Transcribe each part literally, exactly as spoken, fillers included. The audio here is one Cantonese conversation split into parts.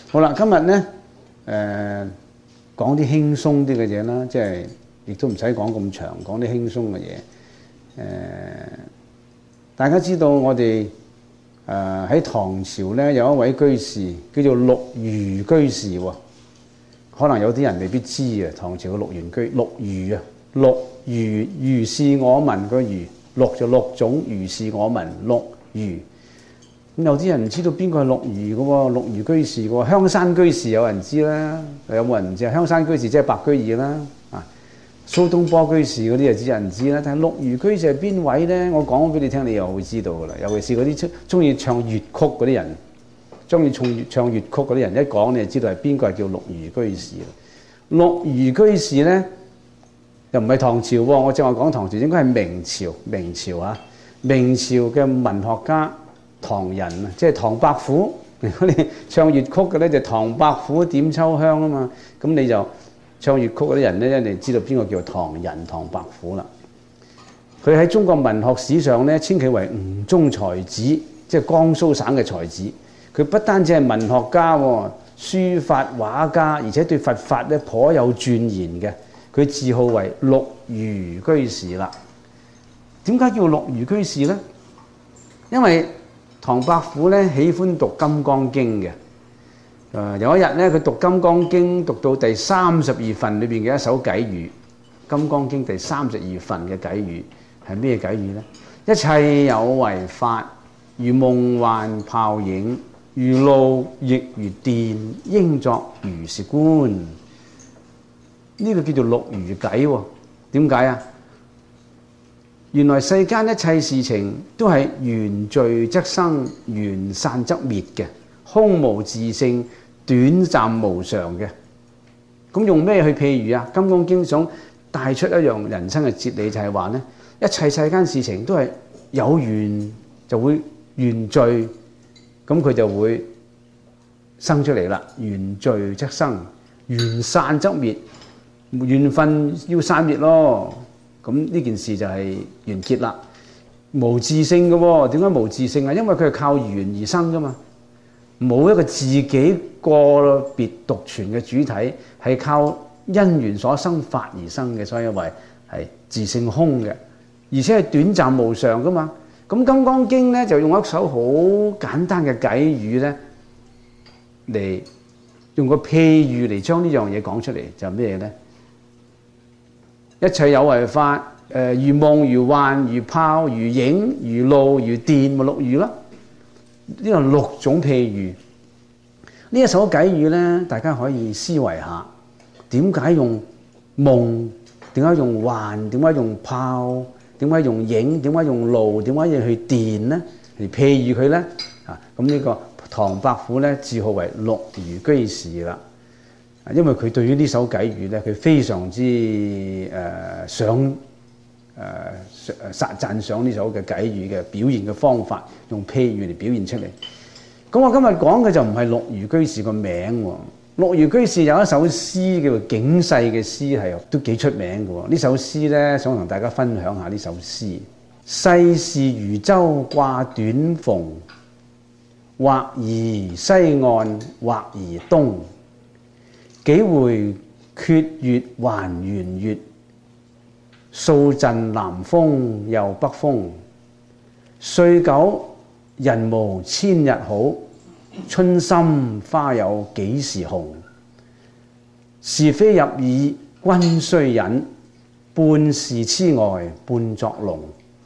好啦，今日咧誒講啲輕鬆啲嘅嘢啦，即係亦都唔使講咁長，講啲輕鬆嘅嘢。誒、呃，大家知道我哋誒喺唐朝咧有一位居士叫做陸虞居士喎，可能有啲人未必知啊。唐朝嘅陸虞居陸虞啊，陸虞虞是我聞個虞，陸就陸種，虞是我聞陸虞。咁有啲人唔知道邊個係陸虞嘅喎，陸虞居士嘅喎，香山居士有人知啦，有冇人唔知啊？香山居士即係白居易啦，啊，蘇東坡居士嗰啲就知人知啦。但係陸虞居士係邊位咧？我講俾你聽，你又會知道㗎啦。尤其是嗰啲中意唱粵曲嗰啲人，中意唱唱粵曲嗰啲人，一講你就知道係邊個係叫陸虞居士。陸虞居士咧又唔係唐朝喎，我正話講唐朝應該係明朝，明朝啊，明朝嘅文學家。唐人啊，即係唐伯虎。如果你唱粵曲嘅咧，就唐伯虎點秋香啊嘛。咁你就唱粵曲嗰啲人咧，一定知道邊個叫唐人、唐伯虎啦。佢喺中國文學史上咧，稱佢為吳中才子，即係江蘇省嘅才子。佢不單止係文學家喎，書法畫家，而且對佛法咧頗有鑽研嘅。佢自號為陸虞居士啦。點解叫陸虞居士咧？因為唐伯虎咧喜歡讀《金剛經》嘅，誒有一日咧佢讀《金剛經》讀到第三十二份裏邊嘅一首偈語，《金剛經》第三十二份嘅偈語係咩偈語咧？一切有為法，如夢幻泡影，如露亦如電，應作如是觀。呢、這個叫做陸虞偈喎。點解啊？原來世間一切事情都係緣聚則生，緣散則滅嘅，空無自性，短暫無常嘅。咁用咩去譬喻啊？《金剛經》想帶出一樣人生嘅哲理，就係話咧，一切世間事情都係有緣就會緣聚，咁佢就會生出嚟啦。緣聚則生，緣散則滅，緣分要散滅咯。咁呢件事就係完結啦，無自性嘅喎。點解無自性啊？因為佢係靠緣而生噶嘛，冇一個自己個別獨存嘅主體，係靠因緣所生法而生嘅，所以為係自性空嘅，而且係短暫無常噶嘛。咁《金剛經》咧就用一首好簡單嘅偈語咧，嚟用個譬喻嚟將呢樣嘢講出嚟，就係咩咧？一切有為法，誒、呃、如夢如幻如泡如影如露如電，咪陸虞咯。呢個六種譬喻，呢一首偈語咧，大家可以思維下，點解用夢？點解用幻？點解用泡？點解用影？點解用露？點解要去電咧？嚟譬喻佢咧？啊，咁呢個唐伯虎咧，自號為陸虞居士啦。因為佢對於呢首偈語咧，佢非常之誒、呃、想誒誒讚讚賞呢首嘅偈語嘅表現嘅方法，用譬喻嚟表現出嚟。咁我今日講嘅就唔係陸虞居士個名喎。陸虞居士有一首詩叫做《警世》嘅詩，係都幾出名嘅喎。呢首詩咧，想同大家分享下呢首詩。世事如舟掛短篷，或移西岸，或移東。幾回缺月還圓月，數陣南風又北風。歲久人無千日好，春心花有幾時紅。是非入耳君須忍，半是痴呆半作聾。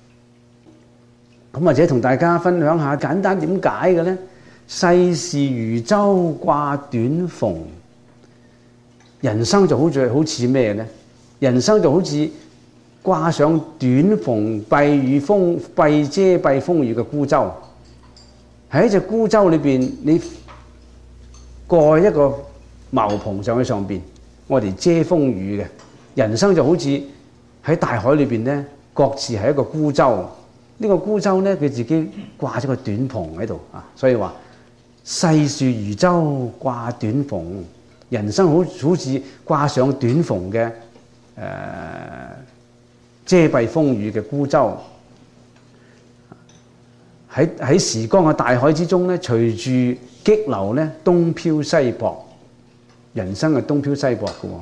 咁或者同大家分享下簡單點解嘅咧？世事如舟掛短篷。人生就好似好似咩咧？人生就好似掛上短篷避雨風、避遮蔽風雨嘅孤舟。喺一隻孤舟裏邊，你蓋一個茅棚上去上邊，我哋遮風雨嘅。人生就好似喺大海裏邊咧，各自係一個孤舟。呢、這個孤舟咧，佢自己掛咗個短篷喺度啊，所以話世事如舟掛短篷。人生好好似掛上短篷嘅誒、呃、遮蔽風雨嘅孤舟。 喺喺時光嘅大海之中咧，隨住激流咧，東漂西泊，人生係東漂西泊嘅喎。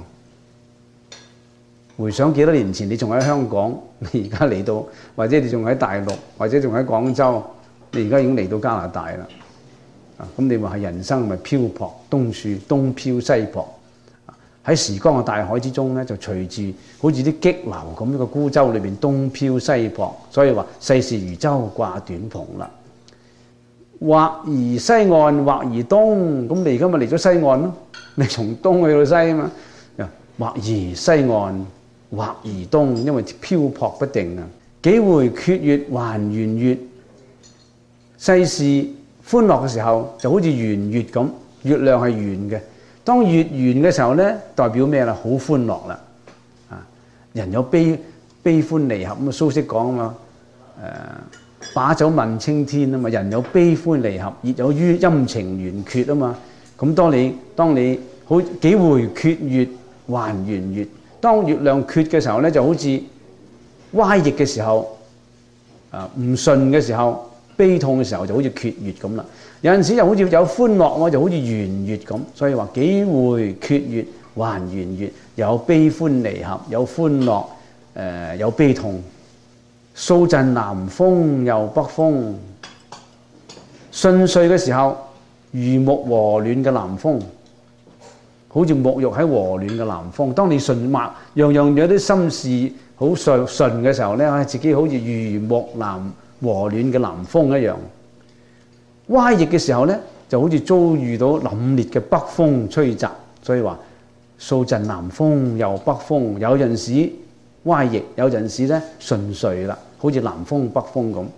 回想幾多年前，你仲喺香港，你而家嚟到，或者你仲喺大陸，或者仲喺廣州，你而家已經嚟到加拿大啦。啊，咁你話係人生咪漂泊，東處東漂西泊。喺時光嘅大海之中咧，就隨住好似啲激流咁嘅孤舟裏邊東漂西泊，所以話世事如舟掛短篷啦。或移西岸，或移東，咁你而家咪嚟咗西岸咯？你從東去到西啊嘛。或移西岸，或移東，因為漂泊不定啊。幾回缺月還圓月，世事歡樂嘅時候就好似圓月咁，月亮係圓嘅。當月圓嘅時候咧，代表咩啦？好歡樂啦！啊，人有悲悲歡離合咁啊，蘇軾講啊嘛，誒、呃，把酒問青天啊嘛，人有悲歡離合，亦有於陰晴圓缺啊嘛。咁當你當你好幾回缺月還圓月，當月亮缺嘅時候咧，就好似歪逆嘅時候，啊唔順嘅時候，悲痛嘅時候，就好似缺月咁啦。有陣時又好似有歡樂，我就好似圓月咁，所以話幾回缺月還圓月，有悲歡離合，有歡樂，誒、呃、有悲痛。掃盡南風又北風，順遂嘅時候如沐和暖嘅南風，好似沐浴喺和暖嘅南風。當你順脈樣樣有啲心事好順順嘅時候咧，自己好似如沐南和暖嘅南風一樣。歪逆嘅時候咧，就好似遭遇到凜冽嘅北風吹襲，所以話掃盡南風又北風。有陣時歪逆，有陣時咧順遂啦，好似南風北風咁。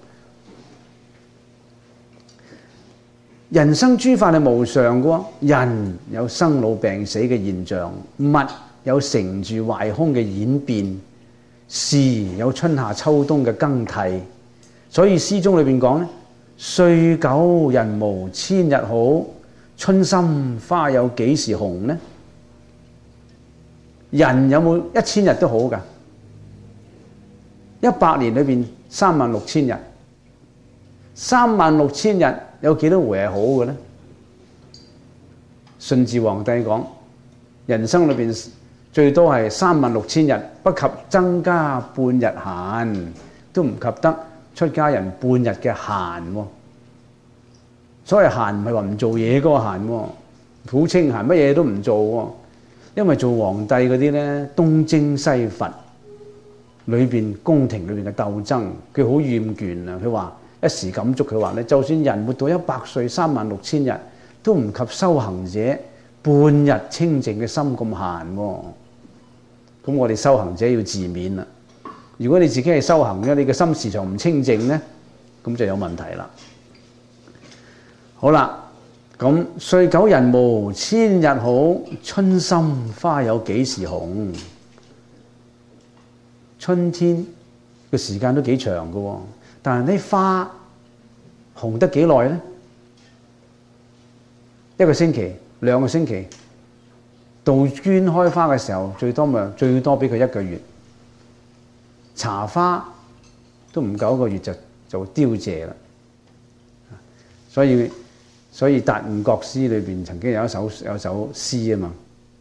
人生諸法係無常嘅喎，人有生老病死嘅現象，物有成住壞空嘅演變，事有春夏秋冬嘅更替。所以詩中裏邊講咧，歲久人無千日好，春心花有幾時紅呢？人有冇一千日都好㗎？一百年裏邊三萬六千日，三萬六千日有幾多回係好嘅呢？順治皇帝講，人生裏邊最多係三萬六千日，不及增加半日閒，都唔及得出家人半日嘅閒喎。所謂閒唔係話唔做嘢嗰個閒喎，好清閒，乜嘢都唔做喎。因為做皇帝嗰啲咧，東征西伐，裏邊宮廷裏邊嘅鬥爭，佢好厭倦啊！佢話一時感觸，佢話咧，就算人活到一百歲，三萬六千日，都唔及修行者半日清靜嘅心咁閒喎。咁我哋修行者要自勉啦。如果你自己係修行嘅，你嘅心時常唔清靜咧，咁就有問題啦。好啦，咁歲久人無千日好，春心花有幾時紅？春天嘅時間都幾長嘅，但係啲花紅得幾耐咧？一個星期、兩個星期。杜鵑開花嘅時候，最多咪最多俾佢一個月。茶花都唔夠一個月就就凋謝啦。所以所以達悟國師裏邊曾經有一首有一首詩啊嘛，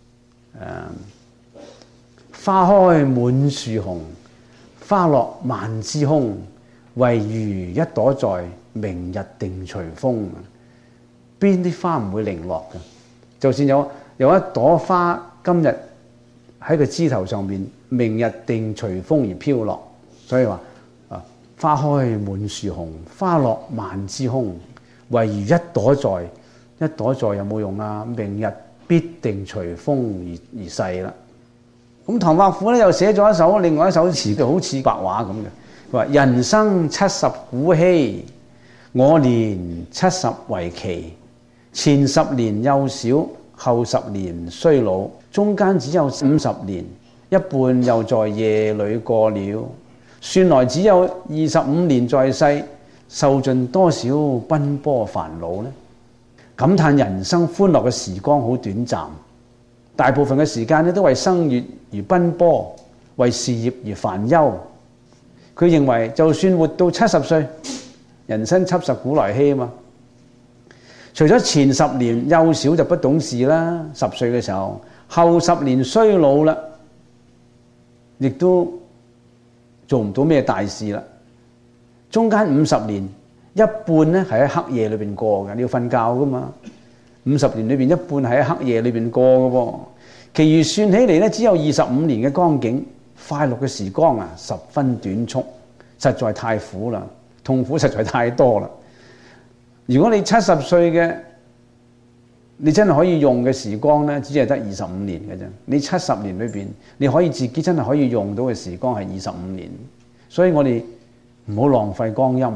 誒，花開滿樹紅，花落萬枝空，唯如一朵在，明日定隨風。邊啲花唔會零落嘅？就算有有一朵花今日喺個枝頭上面，明日定隨風而飄落。所以話啊，花開滿樹紅，花落萬枝空，唯如一朵在。一朵在有冇用啊？明日必定隨風而而逝啦。咁唐伯虎咧又寫咗一首另外一首詞，就好似白話咁嘅。佢話：人生七十古稀，我年七十為奇。前十年幼小，後十年衰老，中間只有五十年，一半又在夜裏過了。算來只有二十五年在世，受盡多少奔波煩惱呢？感嘆人生歡樂嘅時光好短暫，大部分嘅時間咧都為生活而奔波，為事業而煩憂。佢認為就算活到七十歲， 人生七十古來稀啊嘛。除咗前十年幼小就不懂事啦，十歲嘅時候，後十年衰老啦，亦都做唔到咩大事啦。中間五十年一半咧係喺黑夜裏邊過嘅，你要瞓覺噶嘛。五十年裏邊一半係喺黑夜裏邊過嘅喎，其餘算起嚟咧只有二十五年嘅光景，快樂嘅時光啊十分短促，實在太苦啦，痛苦實在太多啦。如果你七十歲嘅，你真係可以用嘅時光咧，只係得二十五年嘅啫。你七十年裏邊，你可以自己真係可以用到嘅時光係二十五年，所以我哋唔好浪費光陰，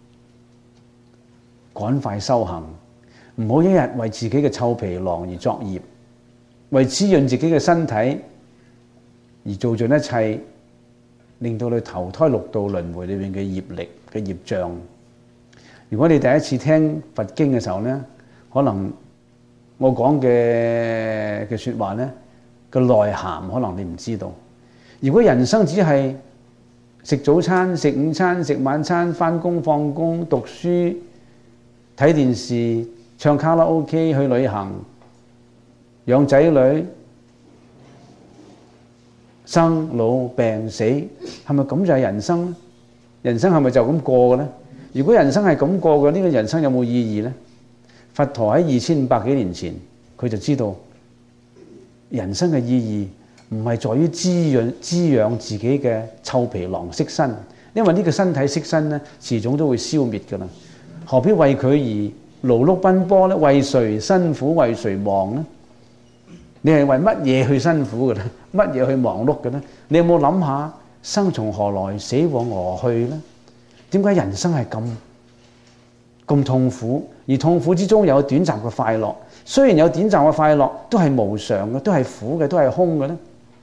趕快修行。唔好一日為自己嘅臭皮囊而作業，為滋潤自己嘅身體而做盡一切，令到你投胎六道輪迴裏面嘅業力嘅業障。如果你第一次聽佛經嘅時候呢，可能我講嘅嘅說話呢個內涵可能你唔知道。如果人生只係食早餐、食午餐、食晚餐、返工放工、讀書、睇電視、唱卡拉 OK、去旅行、養仔女、生老病死，係咪咁就係人生呢？人生係咪就咁過嘅呢？如果人生係咁過嘅，呢個人生有冇意義呢？佛陀喺二千五百幾年前，佢就知道人生嘅意義唔係在於滋養滋養自己嘅臭皮囊色身，因為呢個身體色身咧，遲早都會消滅㗎啦，何必為佢而勞碌奔波咧？為誰辛苦為誰忙咧？你係為乜嘢去辛苦嘅咧？乜嘢去忙碌嘅咧？你有冇諗下生從何來，死往何去咧？點解人生係咁咁痛苦？而痛苦之中有短暫嘅快樂，雖然有短暫嘅快樂，都係無常嘅，都係苦嘅，都係空嘅咧。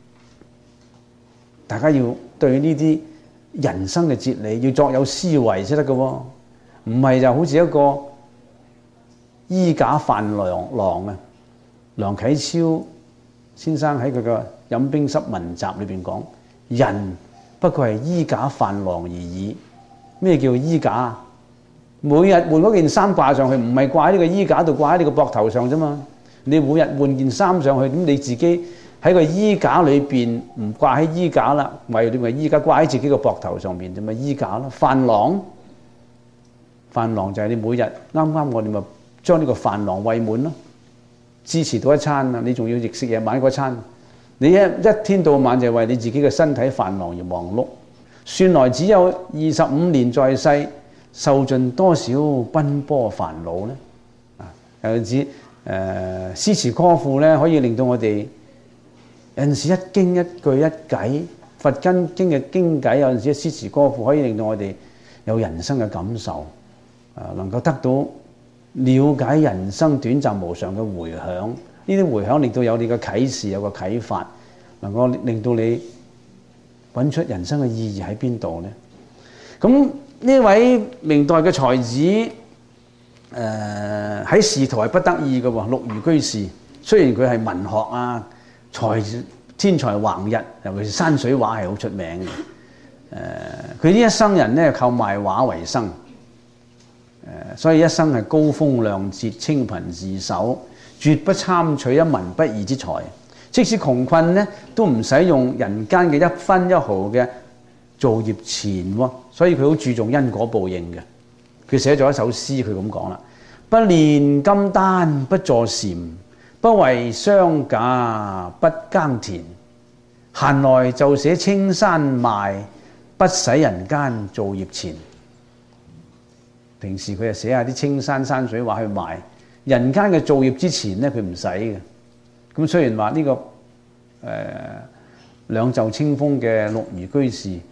大家要對呢啲人生嘅哲理要作有思維先得嘅喎，唔係就好似一個衣架飯囊囊啊！梁啟超先生喺佢嘅飲冰室文集裏邊講：人不過係衣架飯囊而已。咩叫衣架？每日換嗰件衫掛上去，唔係掛喺呢個衣架度，掛喺你個膊頭上啫嘛。你每日換件衫上去，咁你自己喺個衣架裏邊唔掛喺衣架啦，為你咪衣架掛喺自己個膊頭上邊，就咪衣架咯。飯囊，飯囊就係你每日啱啱我哋咪將呢個飯囊餵滿咯，支持到一餐啊！你仲要日食夜晚嗰餐，你一一天到晚就為你自己嘅身體飯囊而忙碌，算來只有二十五年在世，受盡多少奔波煩惱咧？啊，有指誒詩詞歌賦咧，可以令到我哋有陣時一經一句一偈，佛根經嘅經偈，有陣時詩詞歌賦可以令到我哋有人生嘅感受，啊，能夠得到了解人生短暫無常嘅迴響。呢啲迴響令到有你嘅啟示，有個啟發，能夠令到你揾出人生嘅意義喺邊度咧？咁呢位明代嘅才子，誒、呃、喺仕途係不得意嘅喎，陸虞居士。雖然佢係文學啊，才天才橫溢，尤其是山水畫係好出名嘅。誒、呃，佢呢一生人咧靠賣畫為生，誒、呃，所以一生係高風亮節，清貧自守，絕不參取一文不義之財。即使窮困咧，都唔使用人間嘅一分一毫嘅造業錢喎，所以佢好注重因果報應嘅。佢寫咗一首詩，佢咁講啦：不煉金丹不坐禪，不為商賈不耕田，閒來就寫青山賣，不使人間造業錢。平時佢就寫下啲青山山水畫去賣，人間嘅造業之錢咧，佢唔使嘅。咁雖然話呢、這個誒、呃、兩袖清風嘅陸虞居士誒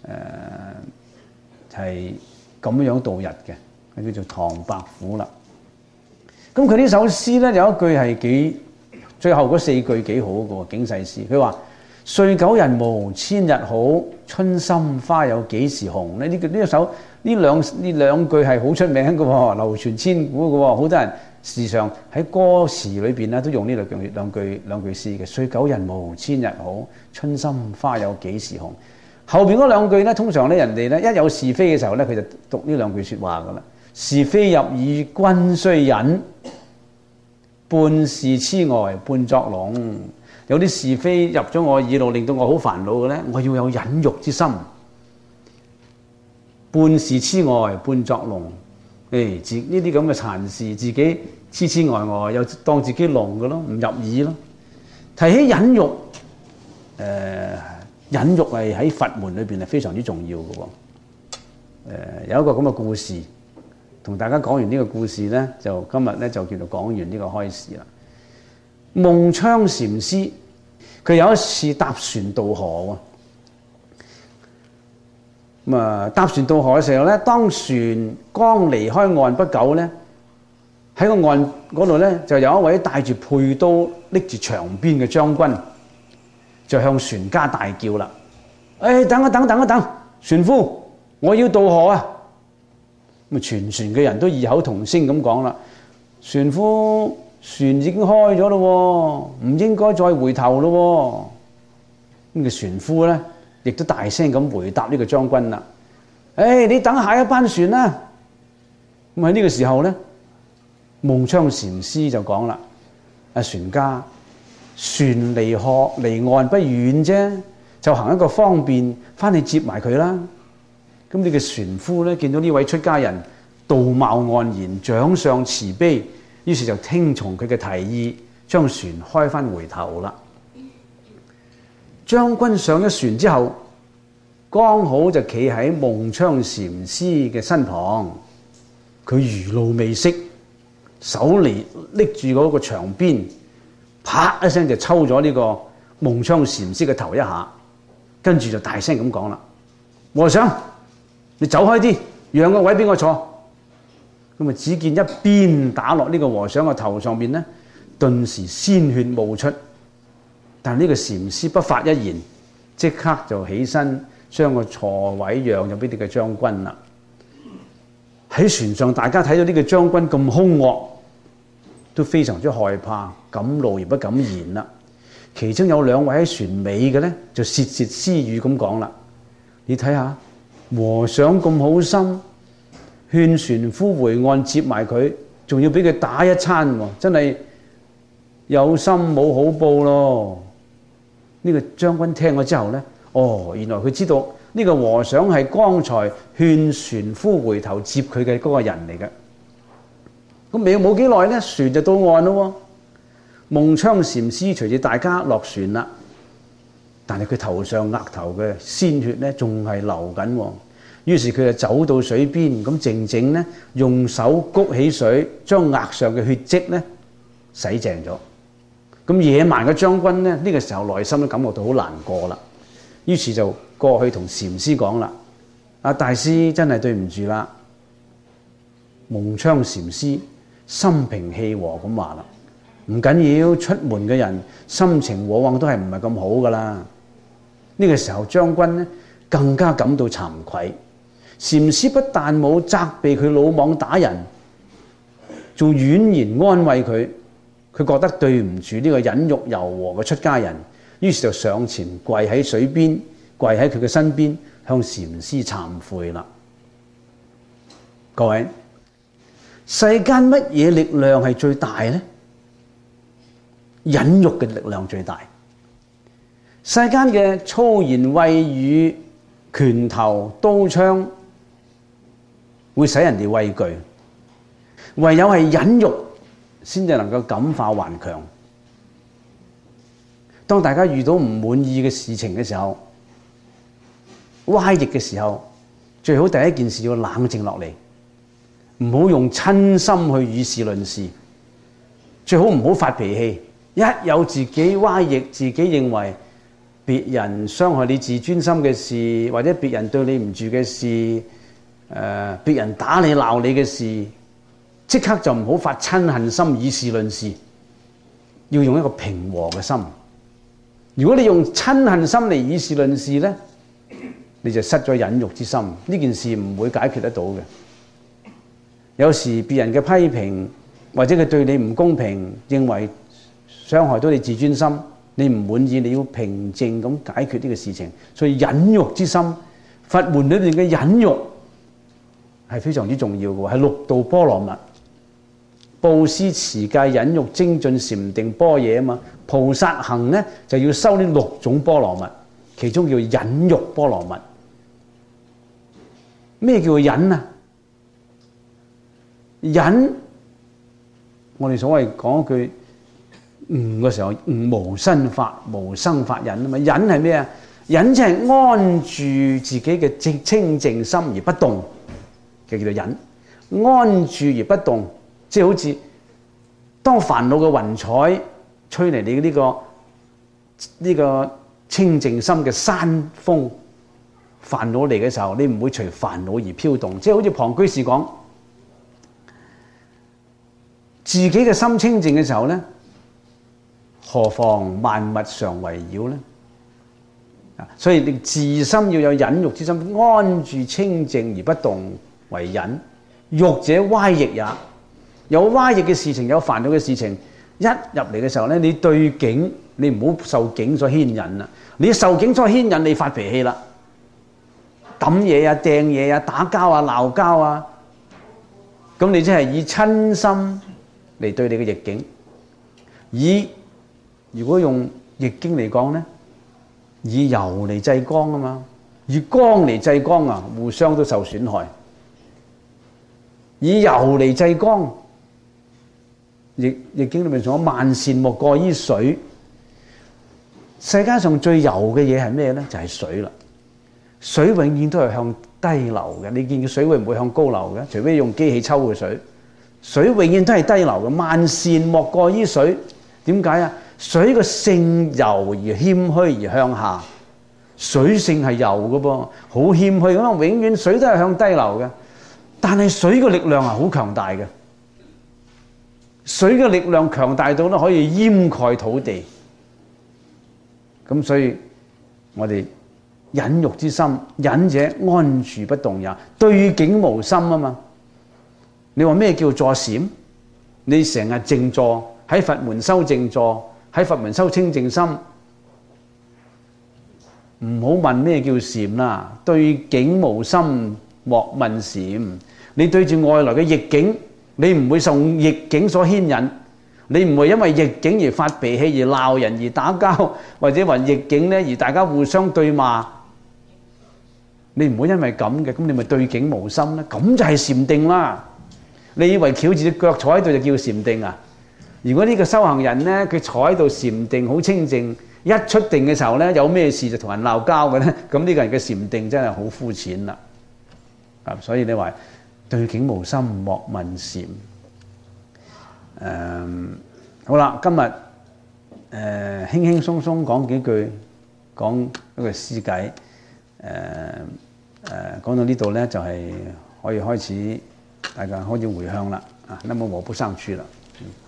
係咁樣度日嘅，係叫做唐伯虎啦。咁佢呢首詩咧有一句係幾最後嗰四句幾好嘅喎，警世詩。佢話：歲九人無千日好，春心花有幾時紅咧？呢句呢一首呢兩呢兩句係好出名嘅喎，流傳千古嘅喎，好多人時常喺歌詞裏邊咧都用呢兩句兩句兩句詩嘅。歲九人無千日好，春心花有幾時紅。 後邊嗰兩句咧，通常咧人哋咧一有是非嘅時候咧，佢就讀呢兩句説話噶啦。是非入耳，君須忍，半是痴呆半作聾。有啲是非入咗我耳度，令到我好煩惱嘅咧，我要有忍辱之心。半是痴呆半作聾。誒，自呢啲咁嘅殘事，自己痴痴呆呆，又當自己聾嘅咯，唔入耳咯。提起忍辱，誒、呃，忍辱係喺佛門裏邊係非常之重要嘅喎。誒、呃，有一個咁嘅故事，同大家講完呢個故事咧，就今日咧就叫做講完呢個開始啦。夢窗禪師佢有一次搭船渡河喎。咁啊，搭船渡河嘅時候咧，當船剛離開岸不久咧，喺個岸嗰度咧，就有一位帶住佩刀、拎住長鞭嘅將軍，就向船家大叫啦：誒、哎，等一等，等一等，船夫，我要渡河啊！咁啊，全船嘅人都異口同聲咁講啦：船夫，船已經開咗咯，唔應該再回頭咯。咁個船夫咧，亦都大聲咁回答呢個將軍啦：誒、哎，你等下一班船啦！咁喺呢個時候咧，夢窗禪師就講啦：阿船家，船離河離岸不遠啫，就行一個方便，翻去接埋佢啦。咁呢個船夫咧，見到呢位出家人道貌岸然，長相慈悲，於是就聽從佢嘅提議，將船開翻回頭啦。將軍上咗船之後，剛好就企喺夢窗禪師嘅身旁，佢餘怒未息，手嚟拎住嗰個長鞭，啪一聲就抽咗呢個夢窗禪師嘅頭一下，跟住就大聲咁講啦：和尚，你走開啲，讓個位俾我坐。咁啊，只見一鞭打落呢個和尚嘅頭上面咧，頓時鮮血冒出。但呢個禪師不發一言，即刻就起身將個座位讓咗俾呢個將軍啦。喺船上，大家睇到呢個將軍咁兇惡，都非常之害怕，敢怒而不敢言啦。其中有兩位喺船尾嘅咧，就竊竊私語咁講啦：你睇下，和尚咁好心，勸船夫回岸接埋佢，仲要俾佢打一餐喎，真係有心冇好報咯。呢個將軍聽咗之後咧，哦，原來佢知道呢個和尚係剛才勸船夫回頭接佢嘅嗰個人嚟嘅。咁未冇幾耐咧，船就到岸咯。夢窗禪師隨住大家落船啦，但係佢頭上額頭嘅鮮血咧仲係流緊。於是佢就走到水邊，咁靜靜咧用手谷起水，將額上嘅血跡咧洗淨咗。咁野蠻嘅將軍咧，呢個時候內心都感覺到好難過啦。於是就過去同禪師講啦：阿大師真係對唔住啦。夢窗禪師心平氣和咁話啦：唔緊要，出門嘅人心情往往都係唔係咁好噶啦。呢個時候將軍咧更加感到慚愧。禪師不但冇責備佢魯莽打人，仲婉言安慰佢。佢覺得對唔住呢個忍辱柔和嘅出家人，於是就上前跪喺水邊，跪喺佢嘅身邊，向禪師懺悔啦。各位，世間乜嘢力量係最大呢？忍辱嘅力量最大。世間嘅粗言穢語、拳頭、刀槍，會使人哋畏懼，唯有係忍辱先至能夠感化頑強。當大家遇到唔滿意嘅事情嘅時候，歪逆嘅時候，最好第一件事要冷靜落嚟，唔好用親心去以事論事，最好唔好發脾氣。一有自己歪逆，自己認為別人傷害你自尊心嘅事，或者別人對你唔住嘅事，誒、呃，別人打你鬧你嘅事，即刻就唔好發親恨心，以事論事，要用一個平和嘅心。如果你用親恨心嚟以事論事咧，你就失咗忍辱之心，呢件事唔會解決得到嘅。有時別人嘅批評，或者佢對你唔公平，認為傷害到你自尊心， 你唔滿意，你要平靜咁解決呢個事情。所以忍辱之心，佛門裏面嘅忍辱係非常之重要嘅，係六度波羅蜜。布施、持戒、忍辱、精進、禪定、般若啊嘛。菩薩行咧就要修呢六種波羅蜜，其中叫忍辱波羅蜜。咩叫忍啊？忍，我哋所謂講一句悟嘅時候，悟無生法，無生法忍啊嘛。忍係咩啊？忍即係安住自己嘅清清淨心而不動，就叫做忍。安住而不動，即係好似當煩惱嘅雲彩吹嚟你呢個呢個清淨心嘅山風，煩惱嚟嘅時候，你唔會隨煩惱而飄動。即係好似龐居士講，自己嘅心清淨嘅時候咧，何妨萬物常圍繞咧？啊，所以你自心要有忍辱之心，安住清淨而不動為忍。辱者歪逆也，有歪逆嘅事情，有煩惱嘅事情，一入嚟嘅時候咧，你對境，你唔好受境所牽引啦。你受境所牽引，你發脾氣啦，抌嘢啊、掟嘢啊、打交啊、鬧交啊，咁你即係以親心嚟對你嘅逆境。以如果用易經嚟講咧，以柔嚟制剛啊嘛，以剛嚟制剛啊，互相都受損害。以柔嚟制剛，易易經裏面講萬善莫過於水。世界上最柔嘅嘢係咩咧？就係水啦。水永遠都係向低流嘅，你見嘅水會唔會向高流嘅？除非用機器抽嘅水，水永遠都係低流嘅。萬善莫過於水，點解啊？水個性柔而謙虛而向下，水性係柔嘅噃，好謙虛咁啊！永遠水都係向低流嘅，但係水嘅力量係好強大嘅，水嘅力量強大到咧可以淹蓋土地。咁所以我哋忍辱之心，忍者安住不動也，對境無心啊嘛。你話咩叫坐禪？你成日靜坐喺佛門修靜坐，喺佛門修清淨心，唔好問咩叫禪啦。對境無心，莫問禪。你對住外來嘅逆境，你唔會受逆境所牽引。你唔會因為逆境而發脾氣而鬧人而打交，或者話逆境咧而大家互相對罵，你唔會因為咁嘅，咁你咪對境無心咧，咁就係禪定啦。你以為翹住隻腳坐喺度就叫禪定啊？如果呢個修行人咧，佢坐喺度禪定好清靜，一出定嘅時候咧，有咩事就同人鬧交嘅咧，咁呢個人嘅禪定真係好膚淺啦。啊，所以你話對境無心，莫問禪。誒、嗯，好啦，今日誒、呃、輕輕鬆鬆講幾句，講一個詩偈，誒、呃、誒、呃、講到呢度咧，就係、是、可以開始大家開始回向啦，啊，那麼我不上去了。嗯